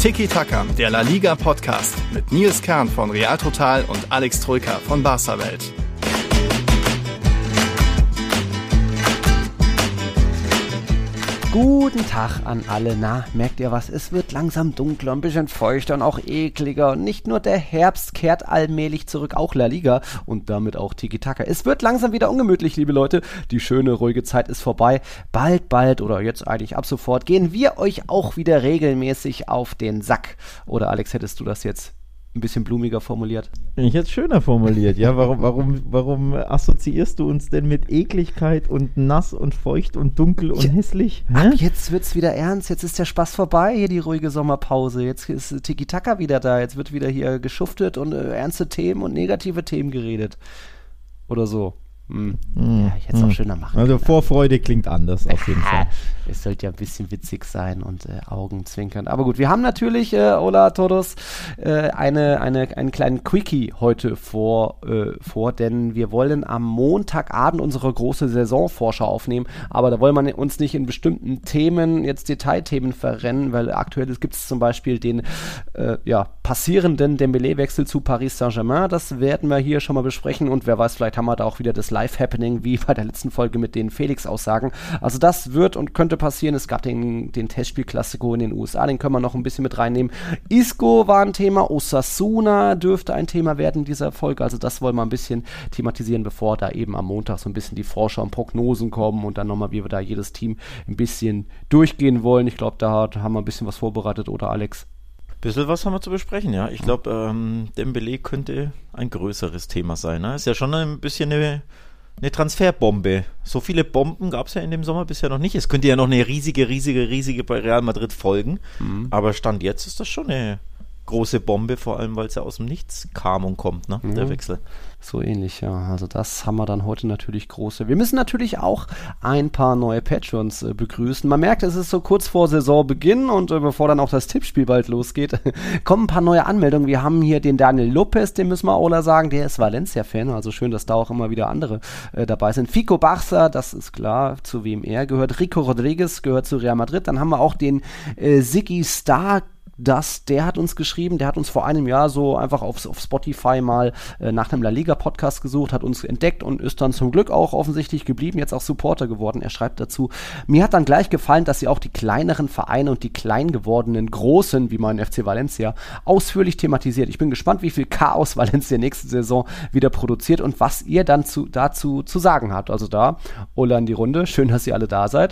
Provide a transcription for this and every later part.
Tiki Taka, der La Liga Podcast mit Nils Kern von Real Total und Alex Troika von Barca Welt. Guten Tag an alle. Na, merkt ihr was? Es wird langsam dunkler, ein bisschen feuchter und auch ekliger. Und nicht nur der Herbst kehrt allmählich zurück, auch La Liga und damit auch Tiki Taka. Es wird langsam wieder ungemütlich, liebe Leute. Die schöne, ruhige Zeit ist vorbei. Bald oder jetzt eigentlich ab sofort gehen wir euch auch wieder regelmäßig auf den Sack. Oder Alex, hättest du das jetzt ein bisschen blumiger formuliert? Ich hätte es schöner formuliert, ja. Warum assoziierst du uns denn mit Ekligkeit und nass und feucht und dunkel und hässlich? Ab jetzt wird's wieder ernst, jetzt ist der Spaß vorbei, hier die ruhige Sommerpause, jetzt ist Tiki-Taka wieder da, jetzt wird wieder hier geschuftet und ernste Themen und negative Themen geredet. Oder so. Ja, ich hätte es auch schöner machen Also können. Vorfreude klingt anders auf jeden Fall. Es sollte ja ein bisschen witzig sein und Augenzwinkern. Aber gut, wir haben natürlich, Hola todos, einen kleinen Quickie heute vor, denn wir wollen am Montagabend unsere große Saisonvorschau aufnehmen, aber da wollen wir uns nicht in bestimmten Themen, jetzt Detailthemen verrennen, weil aktuell gibt es zum Beispiel den passierenden Dembélé-Wechsel zu Paris Saint-Germain, das werden wir hier schon mal besprechen und wer weiß, vielleicht haben wir da auch wieder das Live-Happening, wie bei der letzten Folge mit den Felix-Aussagen. Also das wird und könnte passieren. Es gab den Testspiel-Klassiko in den USA, den können wir noch ein bisschen mit reinnehmen. Isco war ein Thema, Osasuna dürfte ein Thema werden in dieser Folge. Also das wollen wir ein bisschen thematisieren, bevor da eben am Montag so ein bisschen die Vorschau und Prognosen kommen und dann nochmal, wie wir da jedes Team ein bisschen durchgehen wollen. Ich glaube, da haben wir ein bisschen was vorbereitet, oder Alex? Bisschen was haben wir zu besprechen, ja. Ich glaube, Dembélé könnte ein größeres Thema sein. Ne? Ist ja schon ein bisschen eine Transferbombe. So viele Bomben gab es ja in dem Sommer bisher noch nicht. Es könnte ja noch eine riesige bei Real Madrid folgen. Aber Stand jetzt ist das schon eine große Bombe, vor allem, weil es ja aus dem Nichts kam und kommt, ne? Der Wechsel. So ähnlich, ja. Also das haben wir dann heute natürlich große. Wir müssen natürlich auch ein paar neue Patrons begrüßen. Man merkt, es ist so kurz vor Saisonbeginn und bevor dann auch das Tippspiel bald losgeht, kommen ein paar neue Anmeldungen. Wir haben hier den Daniel Lopez, den müssen wir Ola sagen, der ist Valencia-Fan, also schön, dass da auch immer wieder andere dabei sind. Fico Barça, das ist klar, zu wem er gehört. Rico Rodriguez gehört zu Real Madrid. Dann haben wir auch den Ziggy Star, der hat uns geschrieben, der hat uns vor einem Jahr so einfach auf Spotify mal nach einem La Liga Podcast gesucht, hat uns entdeckt und ist dann zum Glück auch offensichtlich geblieben, jetzt auch Supporter geworden. Er schreibt dazu: Mir hat dann gleich gefallen, dass sie auch die kleineren Vereine und die klein gewordenen großen, wie mein FC Valencia, ausführlich thematisiert. Ich bin gespannt, wie viel Chaos Valencia nächste Saison wieder produziert und was ihr dann dazu zu sagen habt. Also da, Ola in die Runde, schön, dass ihr alle da seid.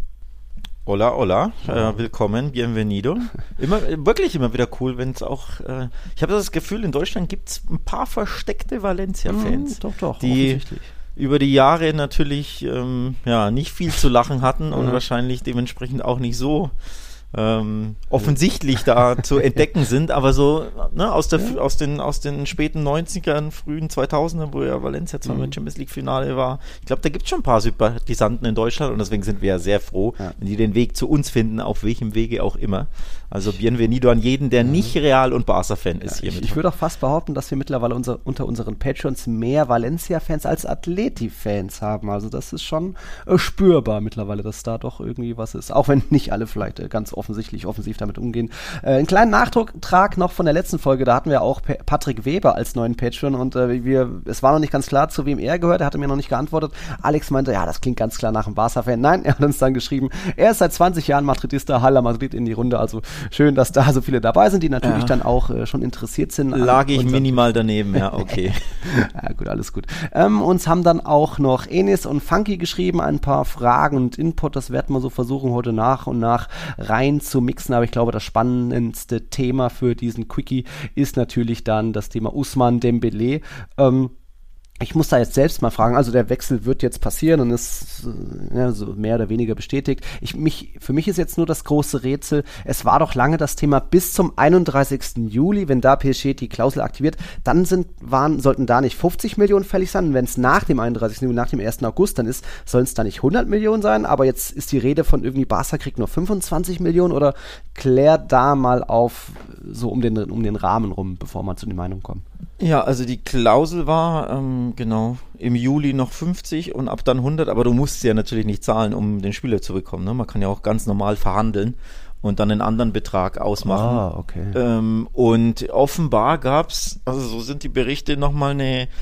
Hola, willkommen, bienvenido. Wirklich immer wieder cool, wenn es auch, ich habe das Gefühl, in Deutschland gibt es ein paar versteckte Valencia-Fans, Doch, die über die Jahre natürlich nicht viel zu lachen hatten und wahrscheinlich dementsprechend auch nicht so offensichtlich da zu entdecken sind, aber so aus den späten 90ern, frühen 2000ern, wo ja Valencia zweimal Champions League Finale war. Ich glaube, da gibt es schon ein paar Sympathisanten in Deutschland und deswegen sind wir ja sehr froh, wenn die den Weg zu uns finden, auf welchem Wege auch immer. Also bienvenido an jeden, der nicht Real- und Barca-Fan ist hier. Ich würde auch fast behaupten, dass wir mittlerweile unter unseren Patrons mehr Valencia-Fans als Atleti-Fans haben. Also das ist schon spürbar mittlerweile, dass da doch irgendwie was ist. Auch wenn nicht alle vielleicht ganz offensichtlich offensiv damit umgehen. Einen kleinen Nachtrag noch von der letzten Folge, da hatten wir auch Patrick Weber als neuen Patron und es war noch nicht ganz klar, zu wem er gehört, er hatte mir noch nicht geantwortet. Alex meinte, ja, das klingt ganz klar nach einem Barca-Fan. Nein, er hat uns dann geschrieben, er ist seit 20 Jahren Madridista, Hala Madrid in die Runde, also schön, dass da so viele dabei sind, die natürlich dann auch schon interessiert sind. Lag ich minimal daneben, ja, okay. Ja, gut, alles gut. Uns haben dann auch noch Enis und Funky geschrieben, ein paar Fragen und Input, das werden wir so versuchen, heute nach und nach rein zu mixen, aber ich glaube, das spannendste Thema für diesen Quickie ist natürlich dann das Thema Ousmane Dembélé. Ich muss da jetzt selbst mal fragen, also der Wechsel wird jetzt passieren und ist so mehr oder weniger bestätigt. Für mich ist jetzt nur das große Rätsel, es war doch lange das Thema bis zum 31. Juli, wenn da PSG die Klausel aktiviert, dann sollten da nicht 50 Millionen fällig sein, und wenn es nach dem 31. Juli, nach dem 1. August dann ist, sollen es da nicht 100 Millionen sein, aber jetzt ist die Rede von irgendwie Barca kriegt nur 25 Millionen oder klärt da mal auf, so um den Rahmen rum, bevor wir zu den Meinungen kommen. Ja, also die Klausel war im Juli noch 50 und ab dann 100, aber du musst ja natürlich nicht zahlen, um den Spieler zu bekommen. Ne? Man kann ja auch ganz normal verhandeln und dann einen anderen Betrag ausmachen. Okay. Und offenbar gab es, also so sind die Berichte nochmal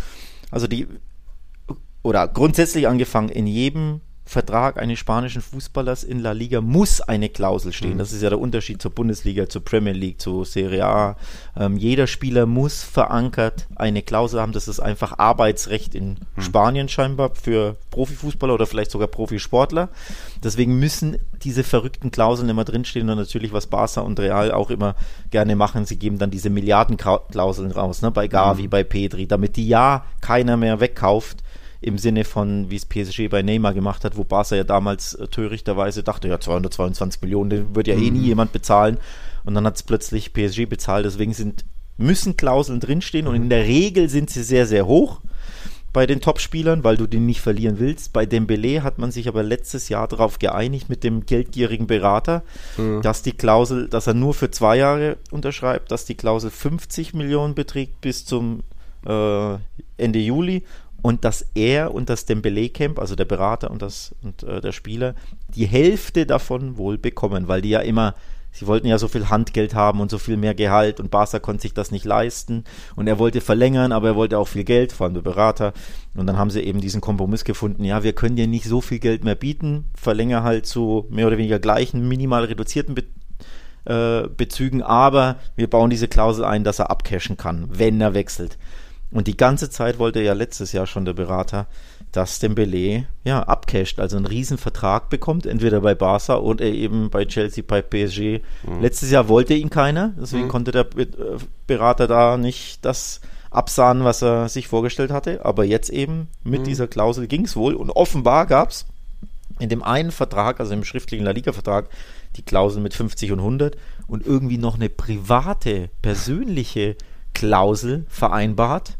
oder grundsätzlich angefangen, in jedem Vertrag eines spanischen Fußballers in La Liga muss eine Klausel stehen. Das ist ja der Unterschied zur Bundesliga, zur Premier League, zur Serie A. Jeder Spieler muss verankert eine Klausel haben. Das ist einfach Arbeitsrecht in Spanien scheinbar für Profifußballer oder vielleicht sogar Profisportler. Deswegen müssen diese verrückten Klauseln immer drinstehen und natürlich, was Barca und Real auch immer gerne machen, sie geben dann diese Milliardenklauseln raus, ne? Bei Gavi, bei Pedri, damit die ja keiner mehr wegkauft. Im Sinne von, wie es PSG bei Neymar gemacht hat, wo Barca ja damals törichterweise dachte, ja 222 Millionen, den wird ja nie jemand bezahlen. Und dann hat es plötzlich PSG bezahlt. Deswegen müssen Klauseln drinstehen und in der Regel sind sie sehr, sehr hoch bei den Topspielern, weil du den nicht verlieren willst. Bei Dembélé hat man sich aber letztes Jahr darauf geeinigt mit dem geldgierigen Berater, dass die Klausel, dass er nur für 2 Jahre unterschreibt, dass die Klausel 50 Millionen beträgt bis zum Ende Juli. Und dass er und das Dembélé-Camp, also der Berater und der Spieler, die Hälfte davon wohl bekommen, weil die ja immer, sie wollten ja so viel Handgeld haben und so viel mehr Gehalt und Barca konnte sich das nicht leisten und er wollte verlängern, aber er wollte auch viel Geld, vor allem der Berater. Und dann haben sie eben diesen Kompromiss gefunden, ja, wir können dir nicht so viel Geld mehr bieten, verlängere halt zu mehr oder weniger gleichen, minimal reduzierten Bezügen, aber wir bauen diese Klausel ein, dass er abcashen kann, wenn er wechselt. Und die ganze Zeit wollte ja letztes Jahr schon der Berater, dass Dembélé abcasht, also einen riesen Vertrag bekommt, entweder bei Barca oder eben bei Chelsea, bei PSG. Letztes Jahr wollte ihn keiner, deswegen konnte der Berater da nicht das absahnen, was er sich vorgestellt hatte. Aber jetzt eben mit dieser Klausel ging es wohl. Und offenbar gab es in dem einen Vertrag, also im schriftlichen La Liga-Vertrag, die Klausel mit 50 und 100 und irgendwie noch eine private, persönliche Klausel vereinbart.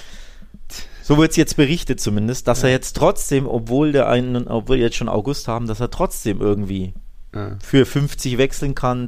So wird es jetzt berichtet zumindest, dass er jetzt trotzdem, obwohl wir jetzt schon August haben, dass er trotzdem irgendwie für 50 wechseln kann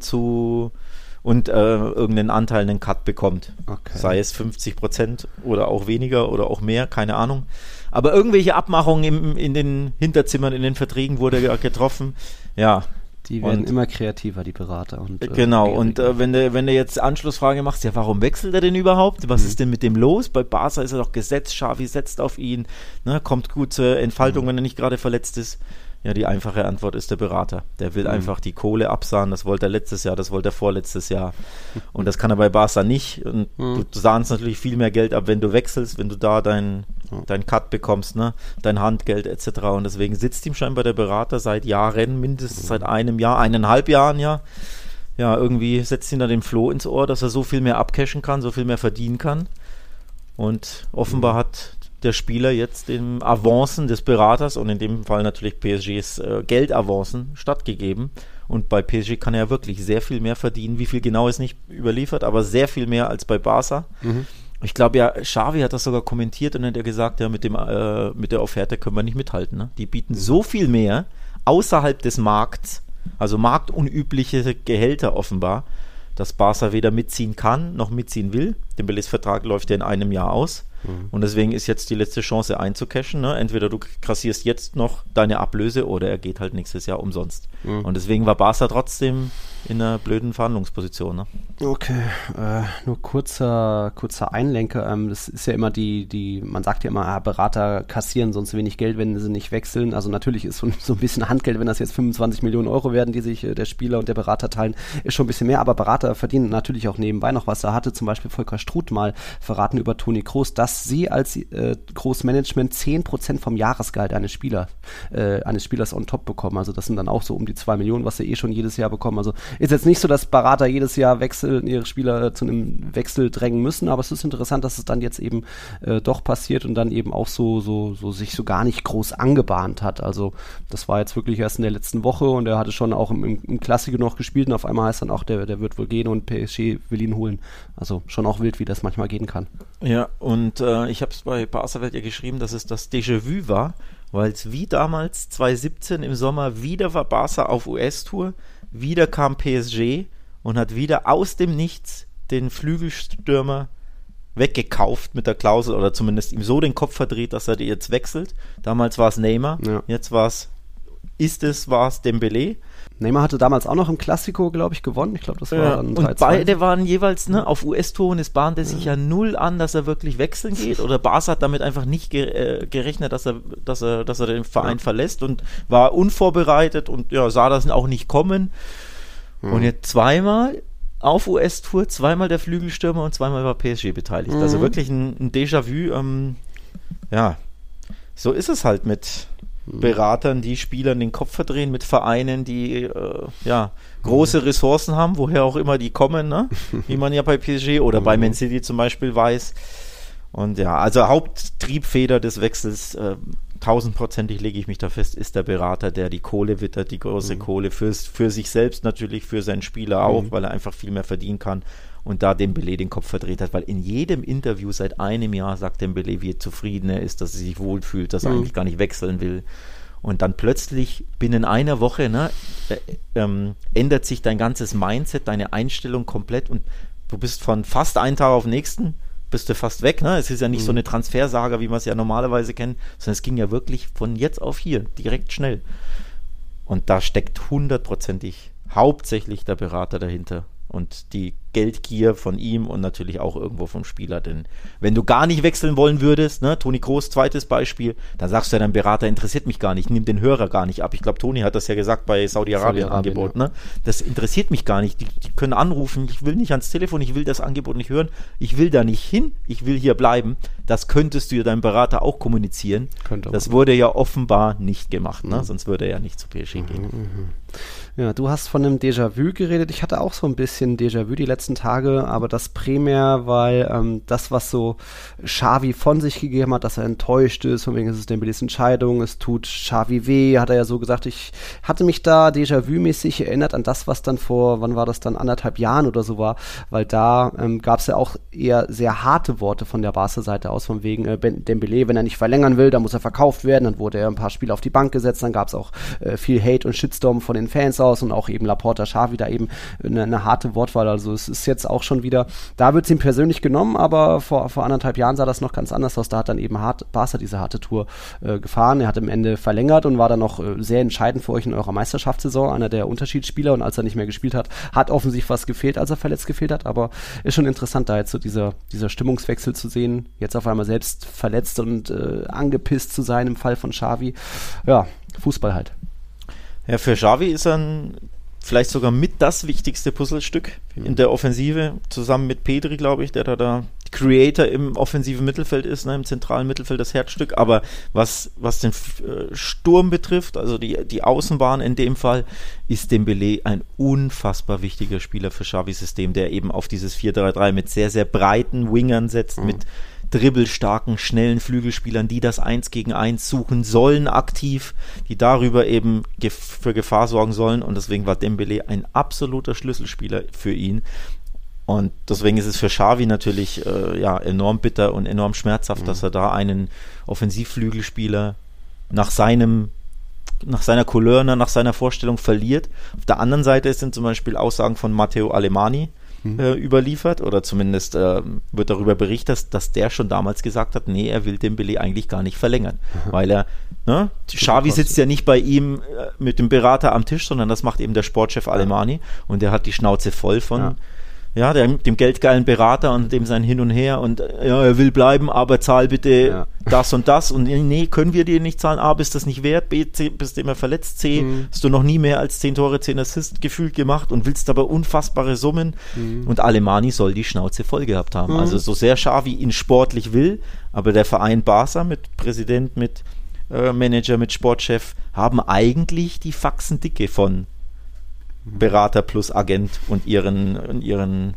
und irgendeinen Anteil, einen Cut bekommt. Okay. Sei es 50% oder auch weniger oder auch mehr, keine Ahnung. Aber irgendwelche Abmachungen in den Hinterzimmern, in den Verträgen wurde ja getroffen. Ja. Die werden immer kreativer, die Berater. Genau, und wenn du jetzt Anschlussfrage machst, ja, warum wechselt er denn überhaupt? Was ist denn mit dem los? Bei Barca ist er doch gesetzt, Xavi setzt auf ihn, ne, kommt gut zur Entfaltung, wenn er nicht gerade verletzt ist. Ja, die einfache Antwort ist der Berater. Der will einfach die Kohle absahnen, das wollte er letztes Jahr, das wollte er vorletztes Jahr. Und das kann er bei Barca nicht. Und du sahnst natürlich viel mehr Geld ab, wenn du wechselst, wenn du da dein Cut bekommst, ne, dein Handgeld etc. Und deswegen sitzt ihm scheinbar der Berater seit Jahren, mindestens seit 1,5 Jahren, ja, irgendwie setzt ihn da den Floh ins Ohr, dass er so viel mehr abcashen kann, so viel mehr verdienen kann. Und offenbar hat der Spieler jetzt den Avancen des Beraters und in dem Fall natürlich PSGs Geldavancen stattgegeben. Und bei PSG kann er wirklich sehr viel mehr verdienen. Wie viel genau ist nicht überliefert, aber sehr viel mehr als bei Barca. Ich glaube ja, Xavi hat das sogar kommentiert und hat er gesagt, ja, mit der Offerte können wir nicht mithalten. Ne? Die bieten so viel mehr außerhalb des Markts, also marktunübliche Gehälter offenbar, dass Barca weder mitziehen kann, noch mitziehen will. Dembélés Vertrag läuft ja in einem Jahr aus. Und deswegen ist jetzt die letzte Chance einzucashen. Ne? Entweder du kassierst jetzt noch deine Ablöse oder er geht halt nächstes Jahr umsonst. Und deswegen war Barca trotzdem in einer blöden Verhandlungsposition. Ne? Okay, nur kurzer Einlenker. Das ist ja immer man sagt ja immer, Berater kassieren sonst wenig Geld, wenn sie nicht wechseln. Also natürlich ist so ein bisschen Handgeld, wenn das jetzt 25 Millionen Euro werden, die sich der Spieler und der Berater teilen, ist schon ein bisschen mehr. Aber Berater verdienen natürlich auch nebenbei noch was. Da hatte zum Beispiel Volker Struth mal verraten über Toni Kroos, dass sie als Großmanagement 10% vom Jahresgehalt eines Spielers on top bekommen. Also das sind dann auch so um die 2 Millionen, was sie schon jedes Jahr bekommen. Also ist jetzt nicht so, dass Berater jedes Jahr ihre Spieler zu einem Wechsel drängen müssen, aber es ist interessant, dass es dann jetzt eben doch passiert und dann eben auch so sich so gar nicht groß angebahnt hat. Also das war jetzt wirklich erst in der letzten Woche und er hatte schon auch im Klassiker noch gespielt und auf einmal heißt dann auch, der wird wohl gehen und PSG will ihn holen. Also schon auch wild, wie das manchmal gehen kann. Ja, und ich habe es bei Barca-Welt ja geschrieben, dass es das Déjà-vu war, weil es wie damals 2017 im Sommer wieder war Barca auf US-Tour, wieder kam PSG und hat wieder aus dem Nichts den Flügelstürmer weggekauft mit der Klausel oder zumindest ihm so den Kopf verdreht, dass er die jetzt wechselt. Damals war es Neymar, jetzt war es war es Dembélé. Neymar hatte damals auch noch im Classico, glaube ich, gewonnen. Ich glaube, das war dann 3-2. Und beide waren jeweils auf US-Touren. Es bahnte sich ja null an, dass er wirklich wechseln geht. Oder Barca hat damit einfach nicht gerechnet, dass er den Verein verlässt und war unvorbereitet und sah das auch nicht kommen. Und jetzt zweimal auf US-Tour, zweimal der Flügelstürmer und zweimal war PSG beteiligt. Also wirklich ein Déjà-vu. So ist es halt mit Beratern, die Spielern den Kopf verdrehen, mit Vereinen, die große Ressourcen haben, woher auch immer die kommen, ne? Wie man ja bei PSG oder bei Man City zum Beispiel weiß. Und also Haupttriebfeder des Wechsels, 1000%ig lege ich mich da fest, ist der Berater, der die Kohle wittert, die große Kohle für sich selbst natürlich, für seinen Spieler auch, weil er einfach viel mehr verdienen kann. Und da Dembélé den Kopf verdreht hat, weil in jedem Interview seit einem Jahr sagt Dembélé, wie zufrieden er ist, dass er sich wohlfühlt, dass er eigentlich gar nicht wechseln will. Und dann plötzlich binnen einer Woche ändert sich dein ganzes Mindset, deine Einstellung komplett und du bist von fast einen Tag auf den nächsten, bist du fast weg. Ne? Es ist ja nicht so eine Transfersaga, wie man es ja normalerweise kennt, sondern es ging ja wirklich von jetzt auf hier, direkt schnell. Und da steckt 100%ig hauptsächlich der Berater dahinter. Und die Geldgier von ihm und natürlich auch irgendwo vom Spieler. Denn wenn du gar nicht wechseln wollen würdest, ne, Toni Kroos, zweites Beispiel, dann sagst du ja, dein Berater interessiert mich gar nicht, nimm den Hörer gar nicht ab. Ich glaube, Toni hat das ja gesagt bei Saudi-Arabien Angebot. Ne? Das interessiert mich gar nicht. Die können anrufen, ich will nicht ans Telefon, ich will das Angebot nicht hören, ich will da nicht hin, ich will hier bleiben. Das könntest du ja deinem Berater auch kommunizieren. Das wurde ja offenbar nicht gemacht, ne? Sonst würde er ja nicht zu PSG gehen. Ja, du hast von einem Déjà-vu geredet. Ich hatte auch so ein bisschen Déjà-vu die letzten Tage, aber das primär, weil das, was so Xavi von sich gegeben hat, dass er enttäuscht ist, von wegen ist es Dembélés Entscheidung, es tut Xavi weh, hat er ja so gesagt. Ich hatte mich da Déjà-vu-mäßig erinnert an das, was dann vor, wann war das dann, 1,5 Jahren oder so war, weil da gab es ja auch eher sehr harte Worte von der Barca-Seite aus, von wegen Dembélé, wenn er nicht verlängern will, dann muss er verkauft werden, dann wurde er ein paar Spiele auf die Bank gesetzt, dann gab es auch viel Hate und Shitstorm von den Fans aus und auch eben Laporta, Xavi da eben eine harte Wortwahl, also es ist jetzt auch schon wieder, da wird es ihm persönlich genommen, aber vor 1,5 Jahren sah das noch ganz anders aus, da hat dann eben Barca diese harte Tour gefahren, er hat am Ende verlängert und war dann noch sehr entscheidend für euch in eurer Meisterschaftssaison, einer der Unterschiedsspieler und als er nicht mehr gespielt hat, hat offensichtlich was gefehlt, als er verletzt gefehlt hat, aber ist schon interessant, da jetzt so dieser Stimmungswechsel zu sehen, jetzt auf einmal selbst verletzt und angepisst zu sein im Fall von Xavi, ja, Fußball halt. Ja, für Xavi ist er vielleicht sogar mit das wichtigste Puzzlestück in der Offensive, zusammen mit Pedri, glaube ich, der da Creator im offensiven Mittelfeld ist, ne, im zentralen Mittelfeld das Herzstück, aber was den Sturm betrifft, also die Außenbahn in dem Fall, ist Dembélé ein unfassbar wichtiger Spieler für Xavis System, der eben auf dieses 4-3-3 mit sehr, sehr breiten Wingern setzt, mit dribbelstarken, schnellen Flügelspielern, die das 1 gegen 1 suchen sollen aktiv, die darüber eben für Gefahr sorgen sollen und deswegen war Dembélé ein absoluter Schlüsselspieler für ihn und deswegen ist es für Xavi natürlich enorm bitter und enorm schmerzhaft, dass er da einen Offensivflügelspieler nach seiner Couleur, nach seiner Vorstellung verliert. Auf der anderen Seite sind zum Beispiel Aussagen von Matteo Alemani überliefert oder zumindest wird darüber berichtet, dass der schon damals gesagt hat, nee, er will Dembélé eigentlich gar nicht verlängern, weil er, Xavi sitzt ja nicht bei ihm mit dem Berater am Tisch, sondern das macht eben der Sportchef Alemani und der hat die Schnauze voll von dem geldgeilen Berater und dem sein Hin und Her und er will bleiben, aber zahl bitte das und das und nee, können wir dir nicht zahlen, A, bist das nicht wert, B, C, bist du immer verletzt, C, hast du noch nie mehr als 10 Tore, 10 Assists gefühlt gemacht und willst aber unfassbare Summen und Alemani soll die Schnauze voll gehabt haben. Also so sehr Xavi ihn sportlich will, aber der Verein Barca mit Präsident, mit Manager, mit Sportchef haben eigentlich die Faxen dicke von Berater plus Agent und ihren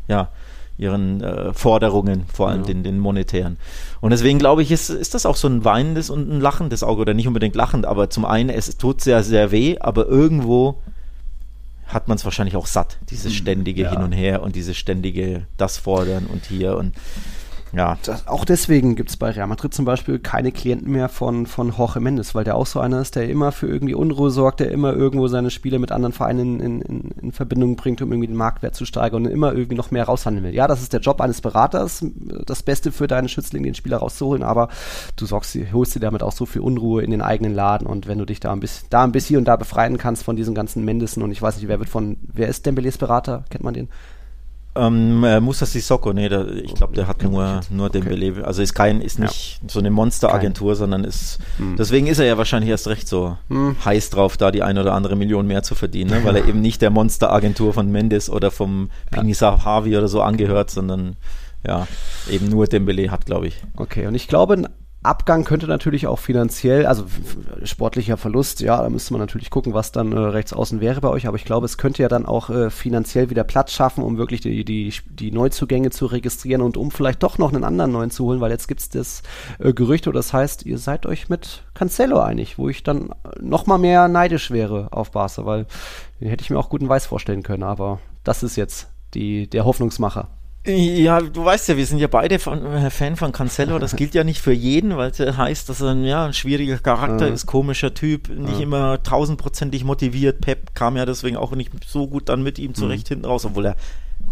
Forderungen, vor allem den monetären. Und deswegen glaube ich, ist das auch so ein weinendes und ein lachendes Auge, oder nicht unbedingt lachend, aber zum einen, es tut sehr, sehr weh, aber irgendwo hat man es wahrscheinlich auch satt, dieses ständige Hin und Her und dieses ständige das fordern und hier und ja. Auch deswegen gibt es bei Real Madrid zum Beispiel keine Klienten mehr von Jorge Mendes, weil der auch so einer ist, der immer für irgendwie Unruhe sorgt, der immer irgendwo seine Spiele mit anderen Vereinen in Verbindung bringt, um irgendwie den Marktwert zu steigern und immer irgendwie noch mehr raushandeln will. Ja, das ist der Job eines Beraters, das Beste für deinen Schützling, den Spieler rauszuholen, aber du holst dir damit auch so viel Unruhe in den eigenen Laden, und wenn du dich da ein bisschen hier und da befreien kannst von diesen ganzen Mendesen, und ich weiß nicht, wer ist Dembélés Berater? Kennt man den? Moussa Sissoko, ich glaube, der hat nur Dembélé, also ist nicht so eine Monsteragentur, sondern deswegen ist er ja wahrscheinlich erst recht so heiß drauf, da die 1 oder andere Million mehr zu verdienen, ne? Weil er eben nicht der Monsteragentur von Mendes oder vom Pinisa Harvey oder so angehört, sondern eben nur Dembélé hat, glaube ich. Okay, und ich glaube, ein Abgang könnte natürlich auch finanziell, also sportlicher Verlust, ja, da müsste man natürlich gucken, was dann rechts außen wäre bei euch, aber ich glaube, es könnte ja dann auch finanziell wieder Platz schaffen, um wirklich die Neuzugänge zu registrieren und um vielleicht doch noch einen anderen neuen zu holen, weil jetzt gibt es das Gerücht, oder das heißt, ihr seid euch mit Cancelo einig, wo ich dann noch mal mehr neidisch wäre auf Barca, weil den hätte ich mir auch gut in Weiß vorstellen können, aber das ist jetzt der Hoffnungsmacher. Ja, du weißt ja, wir sind ja beide Fan von Cancelo, das gilt ja nicht für jeden, weil es heißt, dass er ein schwieriger Charakter ist, komischer Typ, nicht immer 1000%ig motiviert. Pep kam ja deswegen auch nicht so gut dann mit ihm zurecht hinten raus, obwohl er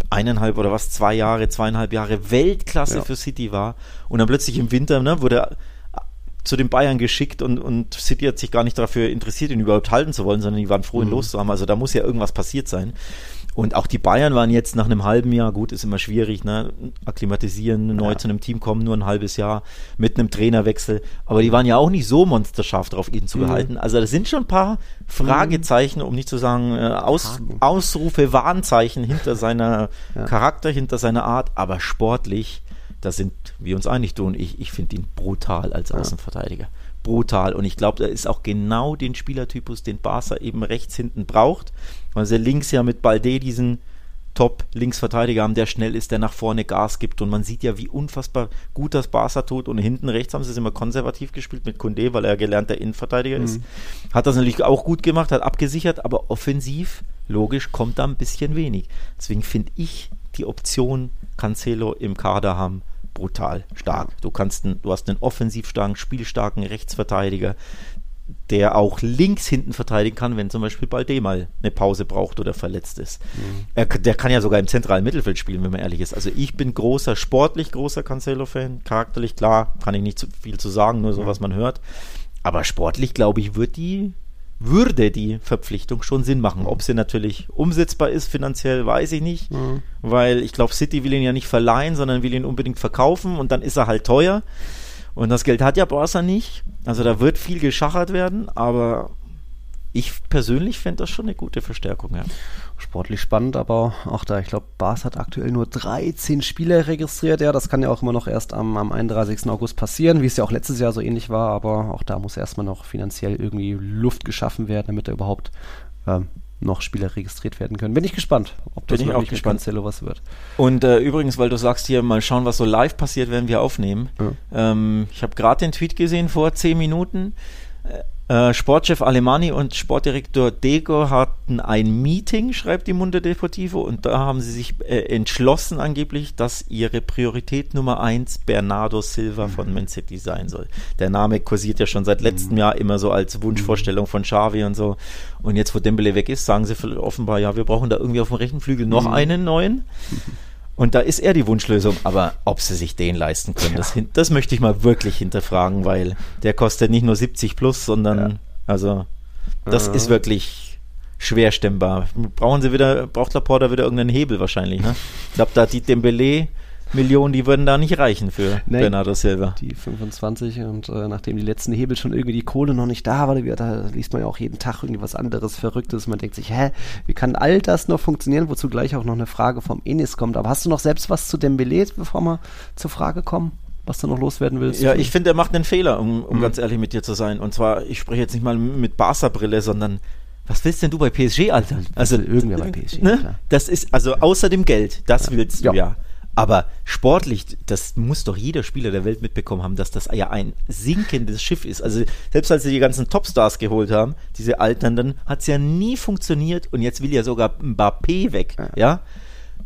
2,5 Jahre Weltklasse für City war, und dann plötzlich im Winter wurde er zu den Bayern geschickt und City hat sich gar nicht dafür interessiert, ihn überhaupt halten zu wollen, sondern die waren froh, ihn loszuhaben. Also da muss ja irgendwas passiert sein. Und auch die Bayern waren jetzt nach einem halben Jahr, gut, ist immer schwierig, ne? Akklimatisieren, neu zu einem Team kommen, nur ein halbes Jahr mit einem Trainerwechsel. Aber die waren ja auch nicht so monsterscharf drauf, ihn zu behalten. Also das sind schon ein paar Fragezeichen, um nicht zu sagen Ausrufe, Warnzeichen hinter seiner Charakter, hinter seiner Art. Aber sportlich, da sind wir uns einig, du und ich finde ihn brutal als Außenverteidiger. Brutal. Und ich glaube, er ist auch genau den Spielertypus, den Barca eben rechts hinten braucht, weil sie links ja mit Balde diesen Top-Linksverteidiger haben, der schnell ist, der nach vorne Gas gibt, und man sieht ja, wie unfassbar gut das Barca tut, und hinten rechts haben sie es immer konservativ gespielt mit Koundé, weil er gelernter Innenverteidiger ist. Hat das natürlich auch gut gemacht, hat abgesichert, aber offensiv, logisch, kommt da ein bisschen wenig. Deswegen finde ich die Option Cancelo im Kader haben brutal stark. Du hast einen offensiv starken, spielstarken Rechtsverteidiger, der auch links hinten verteidigen kann, wenn zum Beispiel Balde mal eine Pause braucht oder verletzt ist. Der kann ja sogar im zentralen Mittelfeld spielen, wenn man ehrlich ist. Also ich bin sportlich großer Cancelo-Fan, charakterlich, klar, kann ich nicht zu viel zu sagen, nur so, was man hört. Aber sportlich, glaube ich, würde die Verpflichtung schon Sinn machen. Ob sie natürlich umsetzbar ist finanziell, weiß ich nicht, weil ich glaube, City will ihn ja nicht verleihen, sondern will ihn unbedingt verkaufen, und dann ist er halt teuer, und das Geld hat ja Barca nicht, also da wird viel geschachert werden, aber ich persönlich fände das schon eine gute Verstärkung, ja. Sportlich spannend, aber auch da, ich glaube, Barca hat aktuell nur 13 Spieler registriert, das kann ja auch immer noch erst am 31. August passieren, wie es ja auch letztes Jahr so ähnlich war, aber auch da muss erstmal noch finanziell irgendwie Luft geschaffen werden, damit da überhaupt noch Spieler registriert werden können. Bin ich gespannt, ob das wirklich mit Cancelo was wird. Und übrigens, weil du sagst hier, mal schauen, was so live passiert, wenn wir aufnehmen. Ich habe gerade den Tweet gesehen vor 10 Minuten. Sportchef Alemani und Sportdirektor Dego hatten ein Meeting, schreibt die Mundo Deportivo, und da haben sie sich entschlossen angeblich, dass ihre Priorität Nummer 1 Bernardo Silva von Man City sein soll. Der Name kursiert ja schon seit letztem Jahr immer so als Wunschvorstellung von Xavi und so. Und jetzt, wo Dembélé weg ist, sagen sie offenbar, ja, wir brauchen da irgendwie auf dem rechten Flügel noch einen neuen. Und da ist er die Wunschlösung, aber ob sie sich den leisten können, das möchte ich mal wirklich hinterfragen, weil der kostet nicht nur 70 plus, sondern also das ist wirklich schwer stemmbar. Braucht Laporta wieder irgendeinen Hebel wahrscheinlich, ne? Ich glaube, da die Dembélé-Millionen, die würden da nicht reichen für Bernardo Silva. Die 25, und nachdem die letzten Hebel schon irgendwie die Kohle noch nicht da war, da liest man ja auch jeden Tag irgendwie was anderes, Verrücktes. Man denkt sich, wie kann all das noch funktionieren, wozu gleich auch noch eine Frage vom Enis kommt. Aber hast du noch selbst was zu Dembélé, bevor wir zur Frage kommen, was du noch loswerden willst? Ja, ich finde, er macht einen Fehler, um ganz ehrlich mit dir zu sein. Und zwar, ich spreche jetzt nicht mal mit Barca-Brille, sondern was willst denn du bei PSG, Alter? Also irgendwer bei PSG, ne? Das ist, also außer dem Geld, das willst du ja. Aber sportlich, das muss doch jeder Spieler der Welt mitbekommen haben, dass das ja ein sinkendes Schiff ist. Also selbst als sie die ganzen Topstars geholt haben, diese Alternden, hat es ja nie funktioniert, und jetzt will ja sogar Mbappé weg, ja?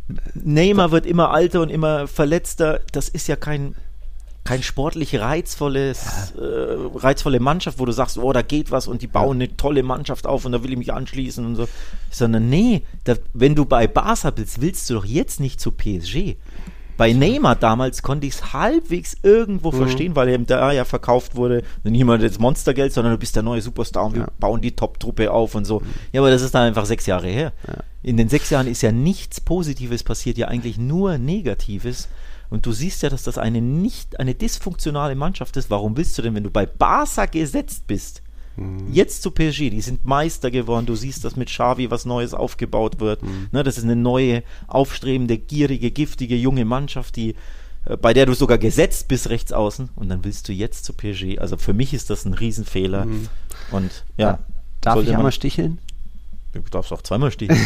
Neymar wird immer alter und immer verletzter. Das ist ja kein sportlich reizvolle Mannschaft, wo du sagst, oh, da geht was und die bauen eine tolle Mannschaft auf und da will ich mich anschließen und so. Sondern nee, wenn du bei Barca bist, willst du doch jetzt nicht zu PSG. Bei Neymar damals konnte ich es halbwegs irgendwo verstehen, weil er da ja verkauft wurde, nicht immer das Monstergeld, sondern du bist der neue Superstar und wir bauen die Top-Truppe auf und so. Ja, aber das ist dann einfach 6 Jahre her. Ja. In den 6 Jahren ist ja nichts Positives passiert, ja eigentlich nur Negatives. Und du siehst ja, dass das eine dysfunktionale Mannschaft ist. Warum willst du denn, wenn du bei Barca gesetzt bist, jetzt zu PSG, die sind Meister geworden, du siehst, dass mit Xavi was Neues aufgebaut wird, ne, das ist eine neue, aufstrebende, gierige, giftige, junge Mannschaft, bei der du sogar gesetzt bist rechts außen und dann willst du jetzt zu PSG. Also für mich ist das ein Riesenfehler. Und ja. Darf ich einmal sticheln? Du darfst auch zweimal sticheln.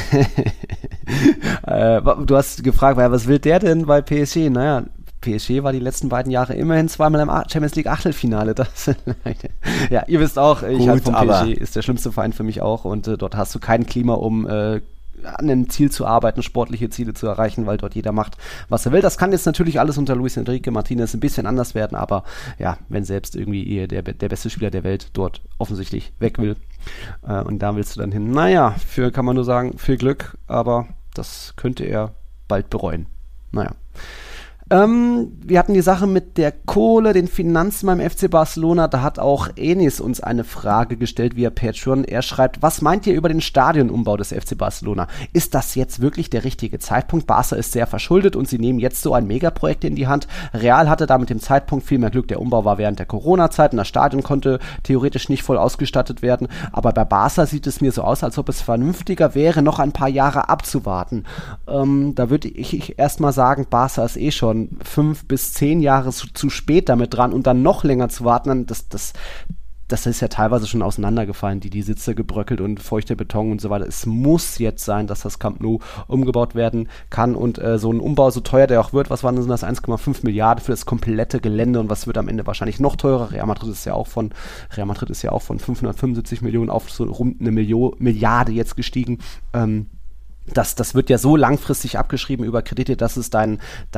Du hast gefragt, was will der denn bei PSG? Naja, PSG war die letzten beiden Jahre immerhin zweimal im Champions League Achtelfinale. Ja, ihr wisst auch, ich halte vom PSG, ist der schlimmste Verein für mich auch und dort hast du kein Klima, um an einem Ziel zu arbeiten, sportliche Ziele zu erreichen, weil dort jeder macht, was er will. Das kann jetzt natürlich alles unter Luis Enrique Martinez ein bisschen anders werden, aber ja, wenn selbst irgendwie der beste Spieler der Welt dort offensichtlich weg will und da willst du dann hin. Naja, kann man nur sagen, viel Glück, aber das könnte er bald bereuen. Naja. Wir hatten die Sache mit der Kohle, den Finanzen beim FC Barcelona. Da hat auch Enis uns eine Frage gestellt via Patreon. Er schreibt, was meint ihr über den Stadionumbau des FC Barcelona? Ist das jetzt wirklich der richtige Zeitpunkt? Barca ist sehr verschuldet und sie nehmen jetzt so ein Megaprojekt in die Hand. Real hatte da mit dem Zeitpunkt viel mehr Glück. Der Umbau war während der Corona-Zeit und das Stadion konnte theoretisch nicht voll ausgestattet werden. Aber bei Barca sieht es mir so aus, als ob es vernünftiger wäre, noch ein paar Jahre abzuwarten. Da würde ich erstmal sagen, Barca ist eh schon 5 bis 10 Jahre zu spät damit dran und dann noch länger zu warten, das ist ja teilweise schon auseinandergefallen, die Sitze gebröckelt und feuchter Beton und so weiter. Es muss jetzt sein, dass das Camp Nou umgebaut werden kann und so ein Umbau, so teuer der auch wird, was waren das, 1,5 Milliarden für das komplette Gelände und was wird am Ende wahrscheinlich noch teurer? Real Madrid ist ja auch von 575 Millionen auf so rund eine Milliarde jetzt gestiegen. Das wird ja so langfristig abgeschrieben über Kredite, dass es dein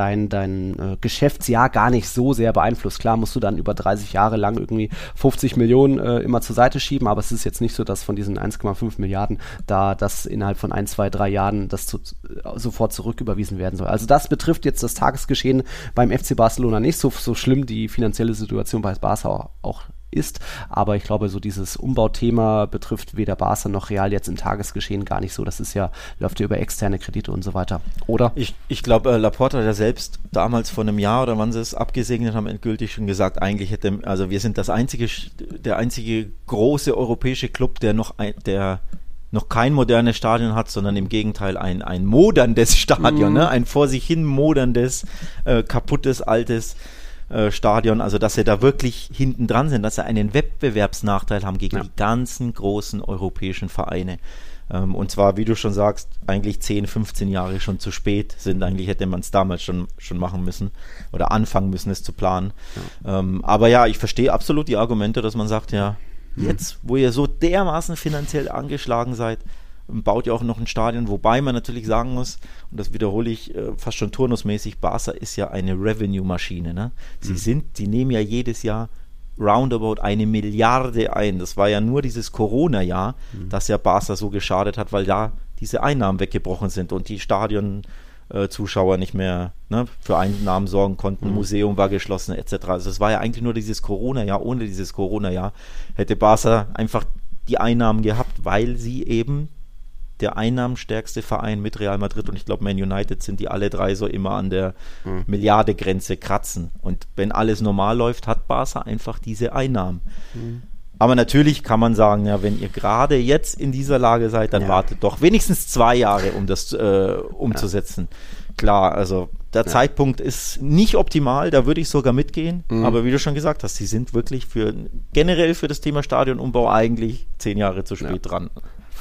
Geschäftsjahr gar nicht so sehr beeinflusst. Klar musst du dann über 30 Jahre lang irgendwie 50 Millionen immer zur Seite schieben, aber es ist jetzt nicht so, dass von diesen 1,5 Milliarden da das innerhalb von 1, 2, 3 Jahren sofort zurücküberwiesen werden soll. Also das betrifft jetzt das Tagesgeschehen beim FC Barcelona nicht so schlimm, die finanzielle Situation bei Barca auch ist, aber ich glaube, so dieses Umbauthema betrifft weder Barca noch Real jetzt im Tagesgeschehen gar nicht so. Das ist läuft ja über externe Kredite und so weiter, oder? Ich glaube, Laporta hat ja selbst damals vor einem Jahr oder wann sie es abgesegnet haben, endgültig schon gesagt, eigentlich wir sind der einzige große europäische Club, der noch kein modernes Stadion hat, sondern im Gegenteil ein moderndes Stadion, ne? Ein vor sich hin moderndes, kaputtes, altes Stadion, also dass sie da wirklich hinten dran sind, dass sie einen Wettbewerbsnachteil haben gegen die ganzen großen europäischen Vereine. Und zwar, wie du schon sagst, eigentlich 10, 15 Jahre schon zu spät sind. Eigentlich hätte man es damals schon machen müssen oder anfangen müssen, es zu planen. Ja. Aber ja, ich verstehe absolut die Argumente, dass man sagt, ja, jetzt, wo ihr so dermaßen finanziell angeschlagen seid, baut ja auch noch ein Stadion, wobei man natürlich sagen muss, und das wiederhole ich fast schon turnusmäßig, Barca ist ja eine Revenue-Maschine. Ne? Die nehmen ja jedes Jahr roundabout 1 Milliarde ein. Das war ja nur dieses Corona-Jahr, das ja Barca so geschadet hat, weil da diese Einnahmen weggebrochen sind und die Stadion-Zuschauer nicht mehr für Einnahmen sorgen konnten, Museum war geschlossen etc. Also es war ja eigentlich nur dieses Corona-Jahr. Ohne dieses Corona-Jahr hätte Barca einfach die Einnahmen gehabt, weil sie eben der einnahmenstärkste Verein mit Real Madrid und ich glaube Man United sind die alle drei so immer an der Milliardegrenze kratzen. Und wenn alles normal läuft, hat Barca einfach diese Einnahmen. Aber natürlich kann man sagen, ja, wenn ihr gerade jetzt in dieser Lage seid, dann wartet doch wenigstens 2 Jahre, um das umzusetzen. Klar, also der Zeitpunkt ist nicht optimal, da würde ich sogar mitgehen, aber wie du schon gesagt hast, sie sind wirklich generell für das Thema Stadionumbau eigentlich 10 Jahre zu spät dran.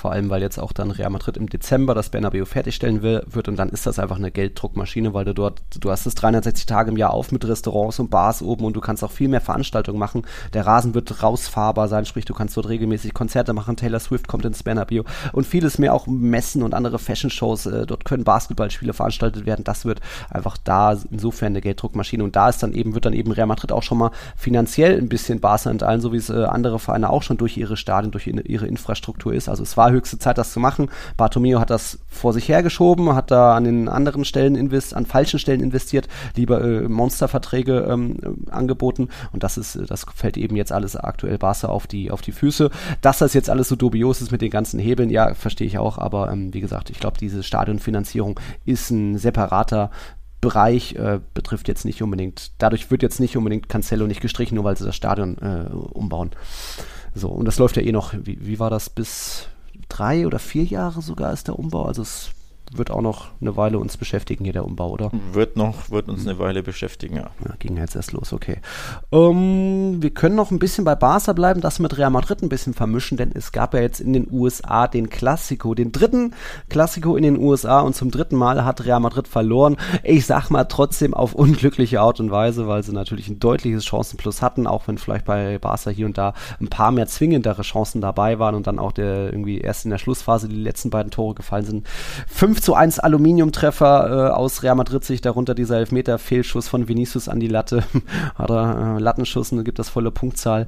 vor allem, weil jetzt auch dann Real Madrid im Dezember das Bernabeu fertigstellen wird und dann ist das einfach eine Gelddruckmaschine, weil du hast es 360 Tage im Jahr auf mit Restaurants und Bars oben und du kannst auch viel mehr Veranstaltungen machen. Der Rasen wird rausfahrbar sein, sprich du kannst dort regelmäßig Konzerte machen, Taylor Swift kommt ins Bernabeu und vieles mehr, auch Messen und andere Fashion-Shows, dort können Basketballspiele veranstaltet werden, das wird einfach da insofern eine Gelddruckmaschine und da ist wird dann eben Real Madrid auch schon mal finanziell ein bisschen Barca enteilen, so wie es andere Vereine auch schon durch ihre Stadien, durch ihre Infrastruktur ist. Also es war höchste Zeit, das zu machen. Bartomeu hat das vor sich hergeschoben, hat da an den anderen Stellen an falschen Stellen investiert, lieber Monsterverträge angeboten und das fällt eben jetzt alles aktuell Barca auf die Füße. Dass das jetzt alles so dubios ist mit den ganzen Hebeln, ja, verstehe ich auch, aber wie gesagt, ich glaube, diese Stadionfinanzierung ist ein separater Bereich, betrifft jetzt nicht unbedingt, dadurch wird jetzt nicht unbedingt Cancelo nicht gestrichen, nur weil sie das Stadion umbauen. So, und das läuft ja eh noch, wie war das, bis 3 oder 4 Jahre sogar ist der Umbau, also es wird auch noch eine Weile uns beschäftigen hier, der Umbau, oder? Wird uns eine Weile beschäftigen, ja. Ja, ging jetzt erst los, okay. Wir können noch ein bisschen bei Barca bleiben, das mit Real Madrid ein bisschen vermischen, denn es gab ja jetzt in den USA den Clasico, den dritten Clasico in den USA und zum 3. Mal hat Real Madrid verloren. Ich sag mal trotzdem auf unglückliche Art und Weise, weil sie natürlich ein deutliches Chancenplus hatten, auch wenn vielleicht bei Barca hier und da ein paar mehr zwingendere Chancen dabei waren und dann auch irgendwie erst in der Schlussphase die letzten beiden Tore gefallen sind. 5:1 Aluminiumtreffer aus Real Madrid-Sicht, darunter dieser Elfmeter-Fehlschuss von Vinicius an die Latte, hat er Lattenschuss und gibt das volle Punktzahl.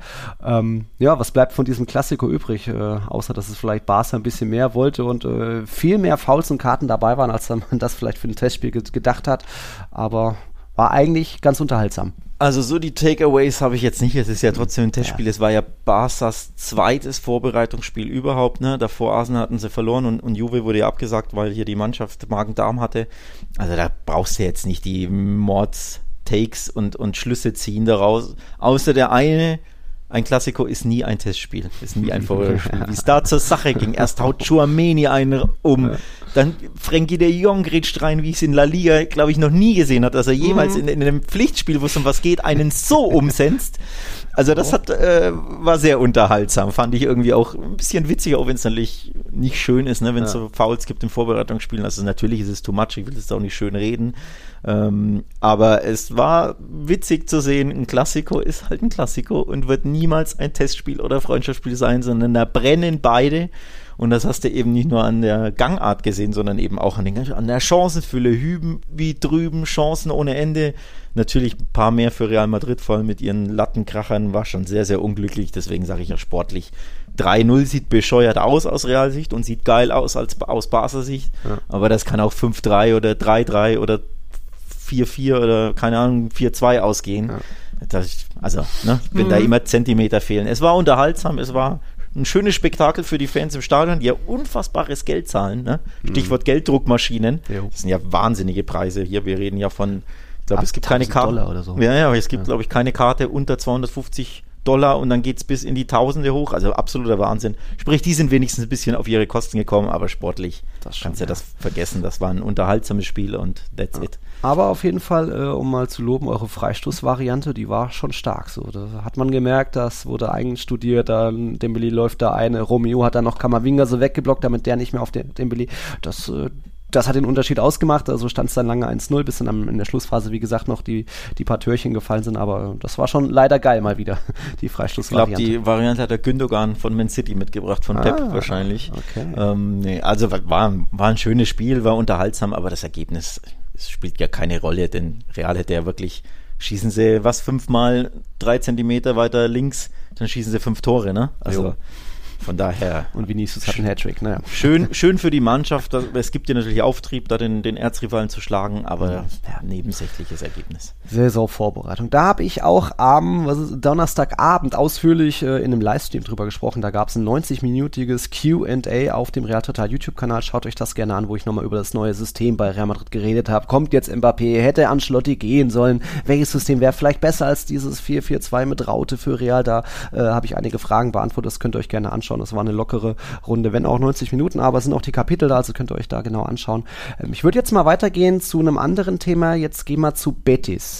Was bleibt von diesem Klassiko übrig, außer dass es vielleicht Barca ein bisschen mehr wollte und viel mehr Fouls und Karten dabei waren, als man das vielleicht für ein Testspiel gedacht hat, aber war eigentlich ganz unterhaltsam. Also so die Takeaways habe ich jetzt nicht, es ist ja trotzdem ein Testspiel, Es war ja Barças zweites Vorbereitungsspiel überhaupt, ne? Davor Arsenal hatten sie verloren und Juve wurde ja abgesagt, weil hier die Mannschaft Magen-Darm hatte. Also da brauchst du jetzt nicht die Mords-Takes und Schlüsse ziehen daraus, außer der eine. Ein Klassiko ist nie ein Testspiel, ist nie ein Vorbereitungsspiel. Wie es da zur Sache ging. Erst haut Tchouaméni einen um, dann Frenkie de Jong grätscht rein, wie ich es in La Liga, glaube ich, noch nie gesehen habe, dass er jemals in einem Pflichtspiel, wo es um was geht, einen so umsetzt. Also das war sehr unterhaltsam, fand ich irgendwie auch ein bisschen witzig, auch wenn es natürlich nicht schön ist, ne, wenn es so Fouls gibt in Vorbereitungsspielen. Also natürlich ist es too much, ich will es auch nicht schön reden. Aber es war witzig zu sehen, ein Klassiko ist halt ein Klassiko und wird niemals ein Testspiel oder Freundschaftsspiel sein, sondern da brennen beide. Und das hast du eben nicht nur an der Gangart gesehen, sondern eben auch an der Chancenfülle. Hüben wie drüben, Chancen ohne Ende. Natürlich ein paar mehr für Real Madrid, vor allem mit ihren Lattenkrachern, war schon sehr, sehr unglücklich. Deswegen sage ich ja sportlich, 3-0 sieht bescheuert aus Realsicht und sieht geil aus aus Barca-Sicht. Ja. Aber das kann auch 5-3 oder 3-3 oder 4-4 oder keine Ahnung 4-2 ausgehen. Ja. Wenn da immer Zentimeter fehlen. Es war unterhaltsam, es war ein schönes Spektakel für die Fans im Stadion, die ja unfassbares Geld zahlen. Ne? Stichwort Gelddruckmaschinen. Das sind ja wahnsinnige Preise hier. Wir reden ja von, ich glaube, es gibt keine Karte. $1000 oder so. Ja, aber es gibt, glaube ich, keine Karte unter $250 und dann geht es bis in die Tausende hoch. Also absoluter Wahnsinn. Sprich, die sind wenigstens ein bisschen auf ihre Kosten gekommen, aber sportlich kannst du das vergessen. Das war ein unterhaltsames Spiel und that's it. Aber auf jeden Fall, um mal zu loben, eure Freistoßvariante, die war schon stark. So, da hat man gemerkt, das wurde einstudiert, dann Dembélé läuft da ein, Romeo hat dann noch Camavinga so weggeblockt, damit der nicht mehr auf Dembélé, das hat den Unterschied ausgemacht, also stand es dann lange 1-0, bis dann in der Schlussphase, wie gesagt, noch die paar Türchen gefallen sind, aber das war schon leider geil mal wieder, die Freistoßvariante. Ich glaube, die Variante hat der Gündogan von Man City mitgebracht, von Pep wahrscheinlich. Okay. Also war ein schönes Spiel, war unterhaltsam, aber das Ergebnis spielt ja keine Rolle, denn Real hätte ja wirklich, schießen sie 5-mal 3 Zentimeter weiter links, dann schießen sie 5 Tore, ne? Also von daher. Und Vinicius hat einen Hattrick, naja. Schön für die Mannschaft. Es gibt ja natürlich Auftrieb, da den Erzrivalen zu schlagen, aber nebensächliches Ergebnis. Saisonvorbereitung. Da habe ich auch Donnerstagabend ausführlich in einem Livestream drüber gesprochen. Da gab es ein 90-minütiges Q&A auf dem Real Total YouTube-Kanal. Schaut euch das gerne an, wo ich nochmal über das neue System bei Real Madrid geredet habe. Kommt jetzt Mbappé, hätte Ancelotti gehen sollen? Welches System wäre vielleicht besser als dieses 4-4-2 mit Raute für Real? Da habe ich einige Fragen beantwortet. Das könnt ihr euch gerne anschauen. Das war eine lockere Runde, wenn auch 90 Minuten, aber es sind auch die Kapitel da, also könnt ihr euch da genau anschauen. Ich würde jetzt mal weitergehen zu einem anderen Thema. Jetzt gehen wir zu Betis.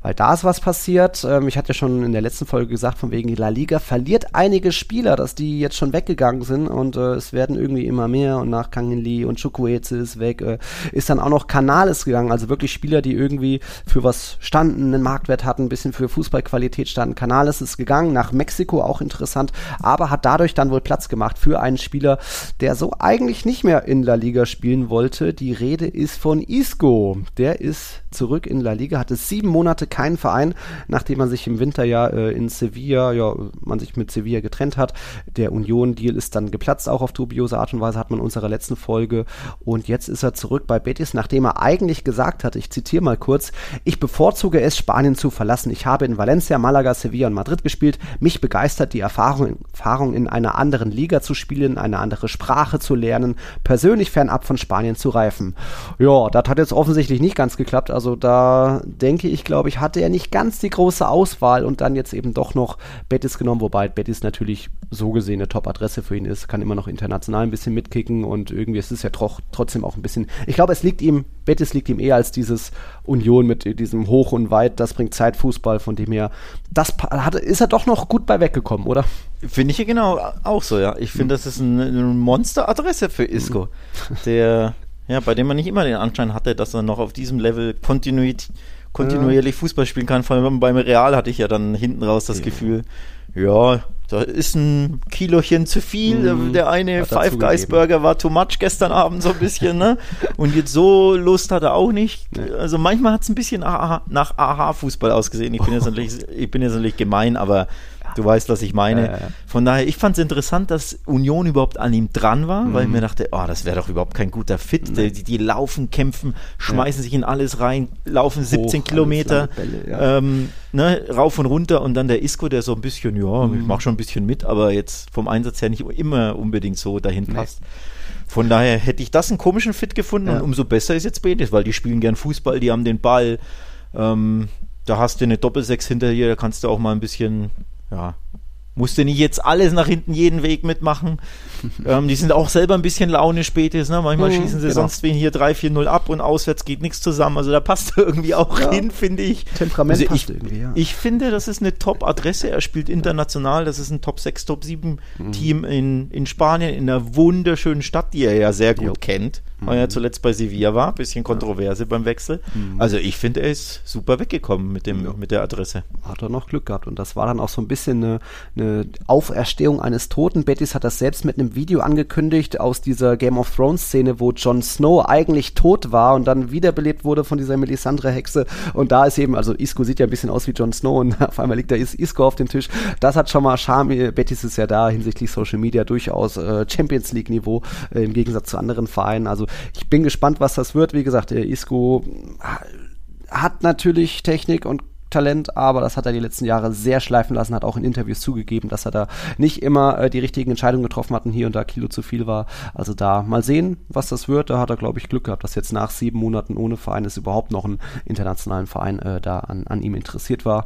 weil da ist was passiert. Ich hatte ja schon in der letzten Folge gesagt, von wegen La Liga verliert einige Spieler, dass die jetzt schon weggegangen sind und es werden irgendwie immer mehr und nach Kang In Lee und Chukwueze ist weg, ist dann auch noch Canales gegangen, also wirklich Spieler, die irgendwie für was standen, einen Marktwert hatten, ein bisschen für Fußballqualität standen. Canales ist gegangen, nach Mexiko, auch interessant, aber hat dadurch dann wohl Platz gemacht für einen Spieler, der so eigentlich nicht mehr in La Liga spielen wollte. Die Rede ist von Isco. Der ist zurück in La Liga, hatte 7 Monate keinen Verein, nachdem man sich im Winter in Sevilla, man sich mit Sevilla getrennt hat. Der Union-Deal ist dann geplatzt, auch auf dubiose Art und Weise, hat man in unserer letzten Folge. Und jetzt ist er zurück bei Betis, nachdem er eigentlich gesagt hat, ich zitiere mal kurz, ich bevorzuge es, Spanien zu verlassen. Ich habe in Valencia, Malaga, Sevilla und Madrid gespielt. Mich begeistert die Erfahrung in einer anderen Liga zu spielen, eine andere Sprache zu lernen, persönlich fernab von Spanien zu reifen. Ja, das hat jetzt offensichtlich nicht ganz geklappt. Also da denke ich, glaube ich, hatte er nicht ganz die große Auswahl und dann jetzt eben doch noch Betis genommen, wobei Betis natürlich so gesehen eine Top-Adresse für ihn ist, kann immer noch international ein bisschen mitkicken und irgendwie ist es ja trotzdem auch ein bisschen, ich glaube, Betis liegt ihm eher als dieses Union mit diesem Hoch und Weit, das bringt Zeitfußball, von dem her, ist er doch noch gut bei weggekommen, oder? Finde ich genau auch so, ja. Ich finde, das ist eine Monster-Adresse für Isco, bei dem man nicht immer den Anschein hatte, dass er noch auf diesem Level kontinuierlich Fußball spielen kann. Vor allem beim Real hatte ich ja dann hinten raus das Gefühl, da ist ein Kilochen zu viel. Der eine Five Guys Burger war too much gestern Abend so ein bisschen, ne? Und jetzt so Lust hat er auch nicht. Also manchmal hat es ein bisschen nach Aha-Fußball ausgesehen. Ich bin jetzt natürlich gemein, aber du weißt, was ich meine. Von daher, ich fand es interessant, dass Union überhaupt an ihm dran war, weil ich mir dachte, das wäre doch überhaupt kein guter Fit. Die laufen, kämpfen, schmeißen sich in alles rein, laufen 17 Kilometer, rauf und runter und dann der Isco, der so ein bisschen, ich mache schon ein bisschen mit, aber jetzt vom Einsatz her nicht immer unbedingt so dahin passt. Von daher hätte ich das einen komischen Fit gefunden und umso besser ist jetzt Betis, weil die spielen gern Fußball, die haben den Ball, da hast du eine Doppelsechs hinter dir, da kannst du auch mal ein bisschen musst du nicht jetzt alles nach hinten jeden Weg mitmachen. Die sind auch selber ein bisschen launisch, Betis, ne? Manchmal schießen sie sonst wen hier 3-4-0 ab und auswärts geht nichts zusammen. Also da passt irgendwie auch hin, finde ich. Temperament passt irgendwie, Ich finde, das ist eine Top-Adresse. Er spielt international. Das ist ein Top-6, Top-7-Team in Spanien, in einer wunderschönen Stadt, die er ja sehr gut kennt. Weil er zuletzt bei Sevilla war. Bisschen Kontroverse beim Wechsel. Also ich finde, er ist super weggekommen mit der Adresse. Hat er noch Glück gehabt. Und das war dann auch so ein bisschen eine Auferstehung eines Toten. Betis hat das selbst mit einem Video angekündigt aus dieser Game of Thrones Szene, wo Jon Snow eigentlich tot war und dann wiederbelebt wurde von dieser Melisandre-Hexe. Und da ist eben, also Isco sieht ja ein bisschen aus wie Jon Snow und auf einmal liegt da Isco auf dem Tisch. Das hat schon mal Charme. Betis ist ja da hinsichtlich Social Media durchaus Champions League Niveau im Gegensatz zu anderen Vereinen. Also ich bin gespannt, was das wird. Wie gesagt, Isco hat natürlich Technik und Talent, aber das hat er die letzten Jahre sehr schleifen lassen, hat auch in Interviews zugegeben, dass er da nicht immer die richtigen Entscheidungen getroffen hat und hier und da Kilo zu viel war. Also da mal sehen, was das wird. Da hat er, glaube ich, Glück gehabt, dass jetzt nach 7 Monaten ohne Verein es überhaupt noch einen internationalen Verein da an ihm interessiert war.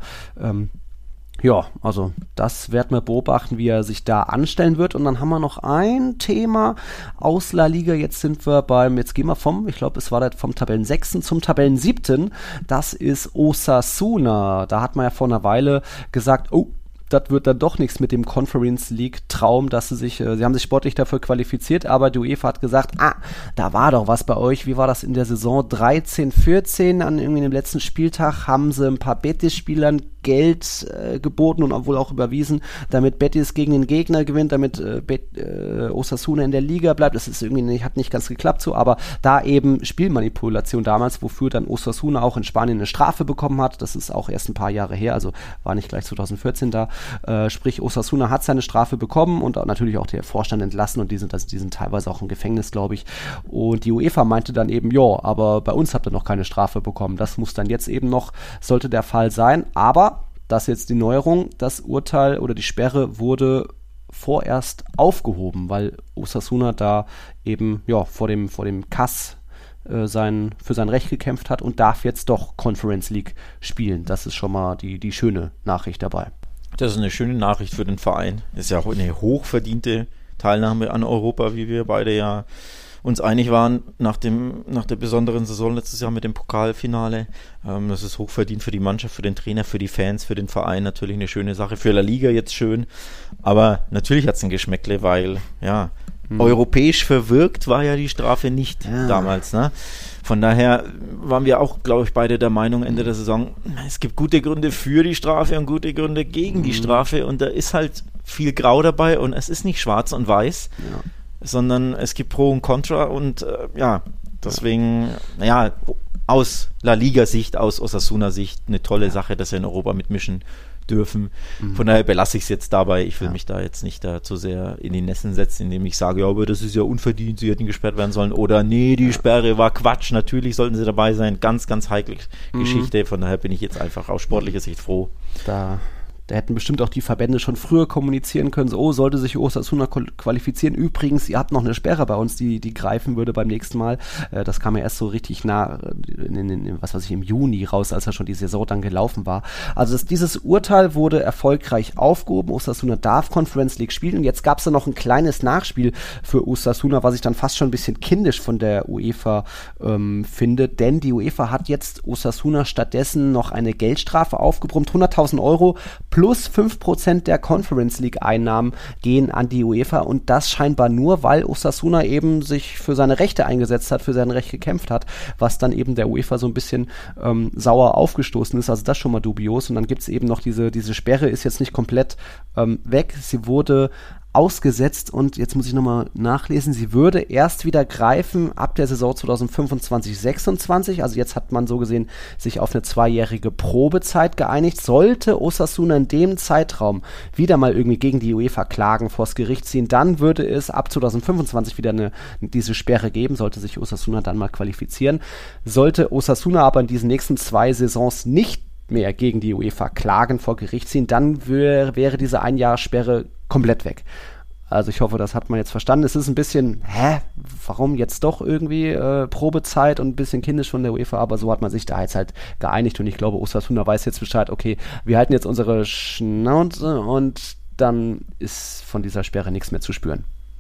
Also das werden wir beobachten, wie er sich da anstellen wird. Und dann haben wir noch ein Thema aus La Liga. Jetzt gehen wir vom Tabellen 6. zum Tabellen 7. Das ist Osasuna. Da hat man ja vor einer Weile gesagt, das wird dann doch nichts mit dem Conference League Traum, sie haben sich sportlich dafür qualifiziert, aber die UEFA hat gesagt, da war doch was bei euch. Wie war das in der Saison 13/14? Irgendwie dem letzten Spieltag haben sie ein paar Betis-Spielern Geld geboten und wohl auch überwiesen, damit Betis gegen den Gegner gewinnt, damit Osasuna in der Liga bleibt. Das ist irgendwie hat nicht ganz geklappt so, aber da eben Spielmanipulation damals, wofür dann Osasuna auch in Spanien eine Strafe bekommen hat. Das ist auch erst ein paar Jahre her, also war nicht gleich 2014 da. Sprich, Osasuna hat seine Strafe bekommen und natürlich auch der Vorstand entlassen und die sind teilweise auch im Gefängnis, glaube ich. Und die UEFA meinte dann eben, aber bei uns habt ihr noch keine Strafe bekommen. Das muss dann jetzt eben noch, sollte der Fall sein, aber das ist jetzt die Neuerung, das Urteil oder die Sperre wurde vorerst aufgehoben, weil Osasuna da eben vor dem CAS für sein Recht gekämpft hat und darf jetzt doch Conference League spielen. Das ist schon mal die schöne Nachricht dabei. Das ist eine schöne Nachricht für den Verein. Das ist ja auch eine hochverdiente Teilnahme an Europa, wie wir beide ja uns einig waren nach der besonderen Saison letztes Jahr mit dem Pokalfinale. Das ist hochverdient für die Mannschaft, für den Trainer, für die Fans, für den Verein natürlich eine schöne Sache. Für La Liga jetzt schön. Aber natürlich hat es ein Geschmäckle, weil europäisch verwirkt war ja die Strafe nicht damals. Ne? Von daher waren wir auch, glaube ich, beide der Meinung Ende der Saison, es gibt gute Gründe für die Strafe und gute Gründe gegen die Strafe und da ist halt viel Grau dabei und es ist nicht schwarz und weiß, sondern es gibt Pro und Contra und deswegen, aus La Liga-Sicht, aus Osasuna-Sicht eine tolle Sache, dass wir in Europa mitmischen dürfen. Von daher belasse ich es jetzt dabei. Ich will mich da jetzt nicht da zu sehr in die Nässen setzen, indem ich sage, ja, aber das ist ja unverdient, sie hätten gesperrt werden sollen oder nee, die Sperre war Quatsch, natürlich sollten sie dabei sein. Ganz, ganz heikle Geschichte. Von daher bin ich jetzt einfach aus sportlicher Sicht froh. Da hätten bestimmt auch die Verbände schon früher kommunizieren können, so, sollte sich Osasuna qualifizieren. Übrigens, ihr habt noch eine Sperre bei uns, die greifen würde beim nächsten Mal. Das kam ja erst so richtig nah, im Juni raus, als ja schon die Saison dann gelaufen war. Also dieses Urteil wurde erfolgreich aufgehoben. Osasuna darf Conference League spielen. Und jetzt gab es da noch ein kleines Nachspiel für Osasuna, was ich dann fast schon ein bisschen kindisch von der UEFA finde. Denn die UEFA hat jetzt Osasuna stattdessen noch eine Geldstrafe aufgebrummt, 100.000 Euro plus 5% der Conference League Einnahmen gehen an die UEFA und das scheinbar nur, weil Osasuna eben sich für seine Rechte eingesetzt hat, für sein Recht gekämpft hat, was dann eben der UEFA so ein bisschen sauer aufgestoßen ist, also das schon mal dubios und dann gibt es eben noch diese Sperre ist jetzt nicht komplett weg, sie wurde ausgesetzt und jetzt muss ich nochmal nachlesen, sie würde erst wieder greifen ab der Saison 2025/26, also jetzt hat man so gesehen sich auf eine 2-jährige Probezeit geeinigt, sollte Osasuna in dem Zeitraum wieder mal irgendwie gegen die UEFA klagen, vors Gericht ziehen, dann würde es ab 2025 wieder diese Sperre geben, sollte sich Osasuna dann mal qualifizieren, sollte Osasuna aber in diesen nächsten 2 Saisons nicht mehr gegen die UEFA klagen, vor Gericht ziehen, dann wäre diese 1-Jahr-Sperre komplett weg. Also ich hoffe, das hat man jetzt verstanden. Es ist ein bisschen, warum jetzt doch irgendwie Probezeit und ein bisschen kindisch von der UEFA, aber so hat man sich da jetzt halt geeinigt und ich glaube, Osasuna weiß jetzt Bescheid, okay, wir halten jetzt unsere Schnauze und dann ist von dieser Sperre nichts mehr zu spüren.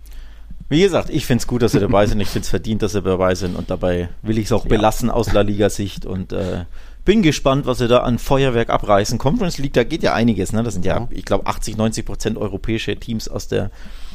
Wie gesagt, ich finde es gut, dass sie dabei sind, ich finde es verdient, dass sie dabei sind und dabei will ich es auch belassen aus La Liga-Sicht und bin gespannt, was sie da an Feuerwerk abreißen. Conference League, da geht ja einiges, ne? Das sind ja, ich glaube, 80-90% europäische Teams aus der,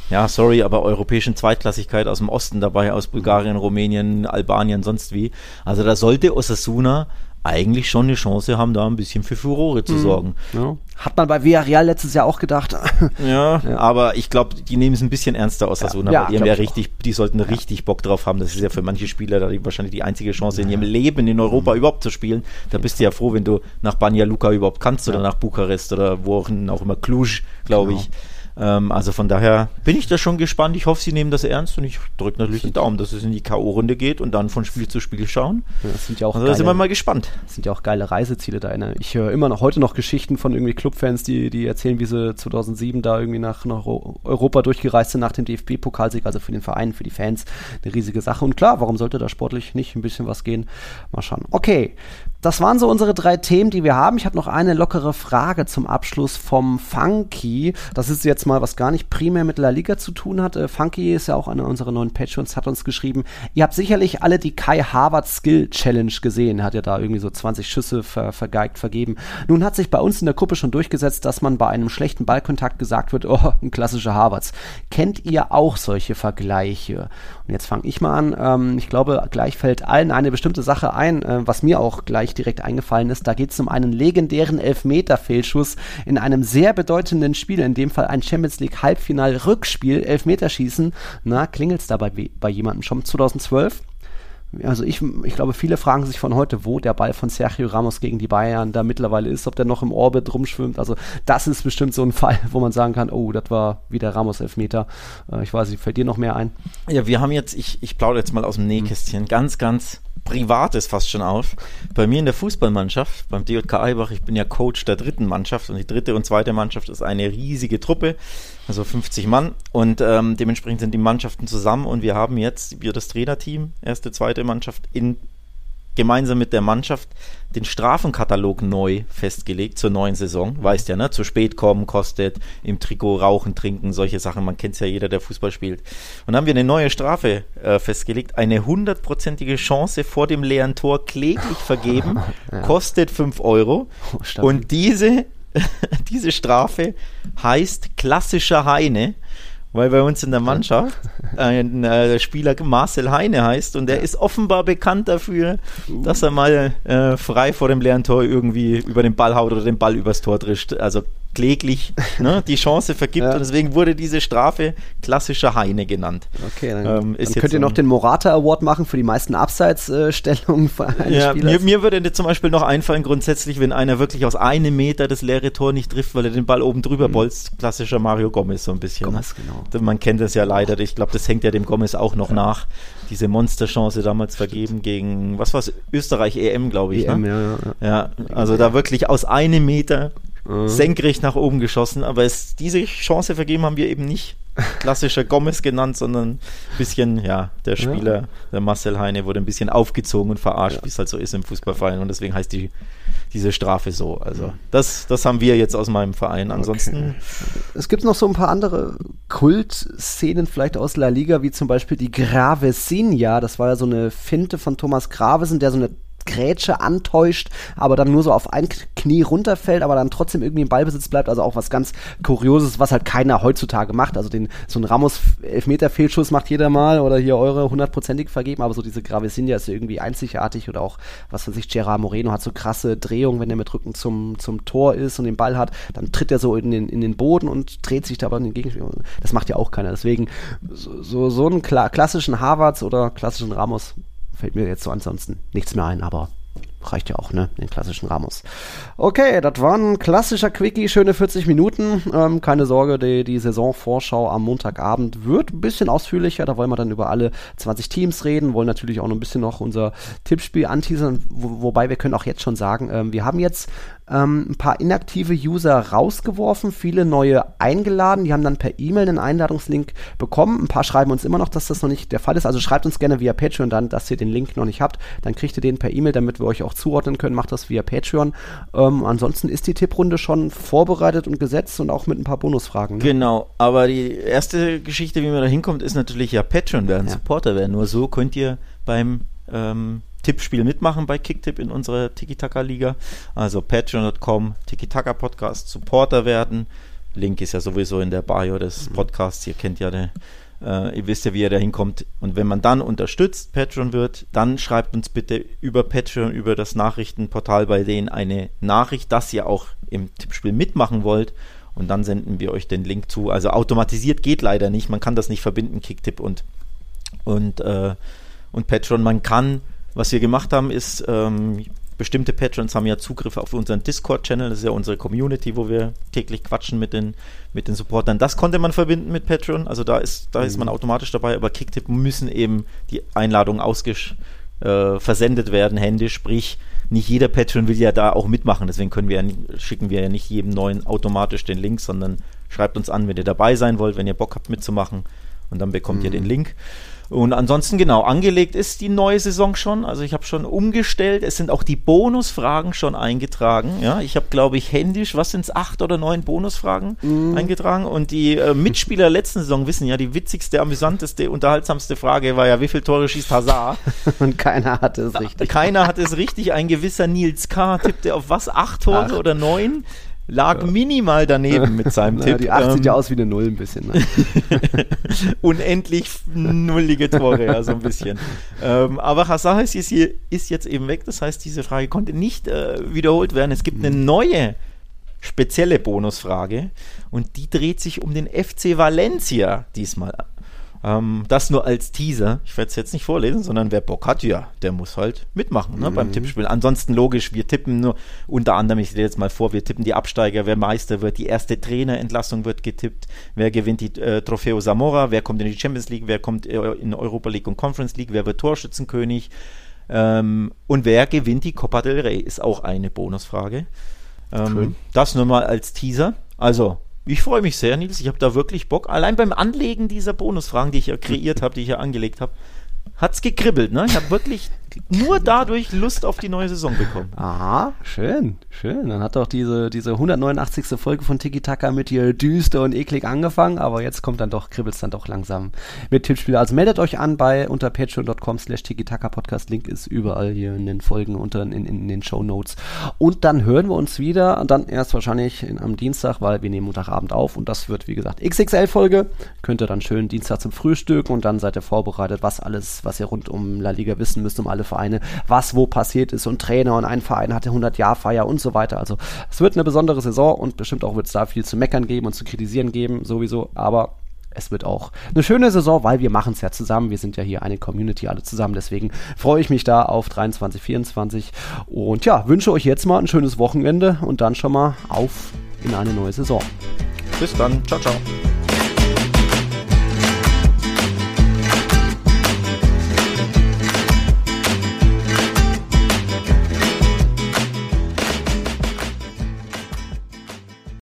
aber europäischen Zweitklassigkeit aus dem Osten dabei, aus Bulgarien, Rumänien, Albanien, sonst wie. Also da sollte Osasuna eigentlich schon eine Chance haben, da ein bisschen für Furore zu sorgen. Ja. Hat man bei Villarreal letztes Jahr auch gedacht. Ja, aber ich glaube, die nehmen es ein bisschen ernster Osasuna, weil die haben die sollten richtig Bock drauf haben. Das ist ja für manche Spieler wahrscheinlich die einzige Chance in ihrem Leben in Europa überhaupt zu spielen. Da bist du ja froh, wenn du nach Banja Luka überhaupt kannst oder nach Bukarest oder wo auch immer Cluj, glaube ich. Also von daher bin ich da schon gespannt. Ich hoffe, sie nehmen das ernst und ich drücke natürlich die Daumen, dass es in die K.O.-Runde geht und dann von Spiel zu Spiel schauen. Ja, das sind ja auch da sind wir mal gespannt. Das sind ja auch geile Reiseziele da. Ich höre heute noch Geschichten von irgendwie Clubfans, die erzählen, wie sie 2007 da irgendwie nach Europa durchgereist sind nach dem DFB-Pokalsieg, also für den Verein, für die Fans eine riesige Sache. Und klar, warum sollte da sportlich nicht ein bisschen was gehen? Mal schauen. Okay, das waren so unsere 3 Themen, die wir haben. Ich habe noch eine lockere Frage zum Abschluss vom Funky. Das ist jetzt mal, was gar nicht primär mit La Liga zu tun hat. Funky ist ja auch einer unserer neuen Patrons, hat uns geschrieben, ihr habt sicherlich alle die Kai Havertz Skill Challenge gesehen. Hat ja da irgendwie so 20 Schüsse vergeben. Nun hat sich bei uns in der Gruppe schon durchgesetzt, dass man bei einem schlechten Ballkontakt gesagt wird, oh, ein klassischer Havertz. Kennt ihr auch solche Vergleiche? Und jetzt fange ich mal an. Ich glaube, gleich fällt allen eine bestimmte Sache ein, was mir auch gleich direkt eingefallen ist. Da geht es um einen legendären Elfmeter-Fehlschuss in einem sehr bedeutenden Spiel, in dem Fall ein Champions League Halbfinal-Rückspiel, Elfmeterschießen. Na, klingelt es da bei jemandem schon 2012? Also ich glaube, viele fragen sich von heute, wo der Ball von Sergio Ramos gegen die Bayern da mittlerweile ist, ob der noch im Orbit rumschwimmt. Also das ist bestimmt so ein Fall, wo man sagen kann, oh, das war wieder Ramos-Elfmeter. Ich weiß nicht, fällt dir noch mehr ein? Ja, wir haben jetzt, ich plaudere jetzt mal aus dem Nähkästchen, ganz, ganz Privates fast schon auf. Bei mir in der Fußballmannschaft, beim DJK Eibach, ich bin ja Coach der 3. Mannschaft und die 3. und 2. Mannschaft ist eine riesige Truppe, also 50 Mann und dementsprechend sind die Mannschaften zusammen und wir haben jetzt, das Trainerteam, 1., 2. Mannschaft in gemeinsam mit der Mannschaft den Strafenkatalog neu festgelegt zur neuen Saison. Weißt ja, ne? Zu spät kommen kostet, im Trikot rauchen, trinken, solche Sachen. Man kennt es ja, jeder, der Fußball spielt. Und dann haben wir eine neue Strafe festgelegt. Eine 100%ige Chance vor dem leeren Tor kläglich vergeben, kostet 5 Euro. Und diese Strafe heißt klassischer Heine, weil bei uns in der Mannschaft ein Spieler Marcel Heine heißt und der ist offenbar bekannt dafür, dass er mal frei vor dem leeren Tor irgendwie über den Ball haut oder den Ball übers Tor drischt. Also kläglich die Chance vergibt und deswegen wurde diese Strafe klassischer Heine genannt. Okay, dann könnt ihr noch den Morata Award machen für die meisten Abseitsstellungen eines Spielers. Mir würde zum Beispiel noch einfallen, grundsätzlich, wenn einer wirklich aus 1 Meter das leere Tor nicht trifft, weil er den Ball oben drüber bolzt, klassischer Mario Gomez so ein bisschen. Gomez, genau. Man kennt das ja leider, ich glaube, das hängt ja dem Gomez auch noch nach, diese Monsterchance damals vergeben gegen, was war es, Österreich EM, glaube ich. EM, ne? Ja, also da wirklich aus 1 Meter senkrecht nach oben geschossen, aber diese Chance vergeben haben wir eben nicht klassischer Gomez genannt, sondern ein bisschen, der Spieler, der Marcel Heine, wurde ein bisschen aufgezogen und verarscht, wie es halt so ist im Fußballverein und deswegen heißt diese Strafe so. Also das haben wir jetzt aus meinem Verein. Ansonsten... Es gibt noch so ein paar andere Kultszenen vielleicht aus La Liga, wie zum Beispiel die Gravesinha. Das war ja so eine Finte von Thomas Gravesen, der so eine Grätsche antäuscht, aber dann nur so auf ein Knie runterfällt, aber dann trotzdem irgendwie im Ballbesitz bleibt, also auch was ganz Kurioses, was halt keiner heutzutage macht, also so ein Ramos-Elfmeter-Fehlschuss macht jeder mal oder hier eure 100%ig vergeben, aber so diese Gravesinha ist ja irgendwie einzigartig oder auch, was weiß ich, Gerard Moreno hat so krasse Drehungen, wenn er mit Rücken zum Tor ist und den Ball hat, dann tritt er so in den Boden und dreht sich da aber in den Gegenspieler. Das macht ja auch keiner, deswegen so einen klassischen Havertz oder klassischen Ramos fällt mir jetzt so ansonsten nichts mehr ein, aber reicht ja auch, ne? Den klassischen Ramos. Okay, das war ein klassischer Quickie, schöne 40 Minuten. Keine Sorge, die Saisonvorschau am Montagabend wird ein bisschen ausführlicher. Da wollen wir dann über alle 20 Teams reden, wollen natürlich auch noch ein bisschen noch unser Tippspiel anteasern, wobei wir können auch jetzt schon sagen, wir haben jetzt ein paar inaktive User rausgeworfen, viele neue eingeladen, die haben dann per E-Mail einen Einladungslink bekommen. Ein paar schreiben uns immer noch, dass das noch nicht der Fall ist, also schreibt uns gerne via Patreon dann, dass ihr den Link noch nicht habt, dann kriegt ihr den per E-Mail, damit wir euch auch zuordnen können, macht das via Patreon. Ansonsten ist die Tipprunde schon vorbereitet und gesetzt und auch mit ein paar Bonusfragen. Ne? Genau, aber die erste Geschichte, wie man da hinkommt, ist natürlich Patreon werden, Supporter werden. Nur so könnt ihr beim Tippspiel mitmachen bei Kicktipp in unserer Tiki-Taka-Liga. Also patreon.com, Tiki-Taka-Podcast, Supporter werden. Link ist ja sowieso in der Bio des Podcasts. Ihr kennt ja ihr wisst ja, wie ihr da hinkommt. Und wenn man dann unterstützt, Patreon wird, dann schreibt uns bitte über Patreon, über das Nachrichtenportal bei denen eine Nachricht, dass ihr auch im Tippspiel mitmachen wollt. Und dann senden wir euch den Link zu. Also automatisiert geht leider nicht. Man kann das nicht verbinden, Kicktipp und Patreon. Man kann, was wir gemacht haben, ist, bestimmte Patrons haben ja Zugriff auf unseren Discord-Channel, das ist ja unsere Community, wo wir täglich quatschen mit den Supportern. Das konnte man verbinden mit Patreon, also da ist man automatisch dabei, aber Kicktipp müssen eben die Einladungen versendet werden, händisch, sprich, nicht jeder Patreon will ja da auch mitmachen, deswegen schicken wir ja nicht jedem Neuen automatisch den Link, sondern schreibt uns an, wenn ihr dabei sein wollt, wenn ihr Bock habt mitzumachen und dann bekommt ihr den Link. Und ansonsten, genau, angelegt ist die neue Saison schon. Also ich habe schon umgestellt. Es sind auch die Bonusfragen schon eingetragen. Ja, ich habe, glaube ich, händisch, 8 oder 9 Bonusfragen eingetragen. Und die Mitspieler der letzten Saison wissen ja, die witzigste, amüsanteste, unterhaltsamste Frage war ja, wie viele Tore schießt Hazard? Und keiner hatte es richtig. Keiner hatte es richtig. Ein gewisser Nils K. tippte auf 8 Tore oder 9? Lag minimal daneben mit seinem Tipp. Die 8 sieht ja aus wie eine 0 ein bisschen. Ne? Unendlich nullige Tore, ja, so ein bisschen. Aber Hazard ist jetzt eben weg, das heißt, diese Frage konnte nicht wiederholt werden. Es gibt eine neue, spezielle Bonusfrage und die dreht sich um den FC Valencia diesmal. Das nur als Teaser. Ich werde es jetzt nicht vorlesen, sondern wer Bock hat, der muss halt mitmachen beim Tippspiel. Ansonsten logisch, wir tippen nur unter anderem, ich stelle jetzt mal vor, wir tippen die Absteiger, wer Meister wird, die erste Trainerentlassung wird getippt, wer gewinnt die Trofeo Zamora, wer kommt in die Champions League, wer kommt in Europa League und Conference League, wer wird Torschützenkönig und wer gewinnt die Copa del Rey, ist auch eine Bonusfrage. Das nur mal als Teaser. Also, ich freue mich sehr, Nils. Ich habe da wirklich Bock. Allein beim Anlegen dieser Bonusfragen, die ich ja kreiert habe, die ich ja angelegt habe, hat es gekribbelt. Ne? Ich habe wirklich nur dadurch Lust auf die neue Saison bekommen. Aha, schön. Dann hat doch diese 189. Folge von Tiki Taka mit dir düster und eklig angefangen, aber jetzt kribbelt's dann doch langsam mit Tippspiel. Also meldet euch an unter patreon.com/tiki-taka-podcast. Link ist überall hier in den Folgen in den Shownotes. Und dann hören wir uns wieder, dann erst wahrscheinlich am Dienstag, weil wir nehmen Montagabend auf und das wird, wie gesagt, XXL-Folge. Könnt ihr dann schön Dienstag zum Frühstück und dann seid ihr vorbereitet, was ihr rund um La Liga wissen müsst, um alle Vereine, was wo passiert ist und Trainer und ein Verein hatte 100-Jahr-Feier und so weiter. Also es wird eine besondere Saison und bestimmt auch wird es da viel zu meckern geben und zu kritisieren geben, sowieso, aber es wird auch eine schöne Saison, weil wir machen es ja zusammen. Wir sind ja hier eine Community, alle zusammen. Deswegen freue ich mich da auf 23, 24 und ja, wünsche euch jetzt mal ein schönes Wochenende und dann schon mal auf in eine neue Saison. Bis dann. Ciao, ciao.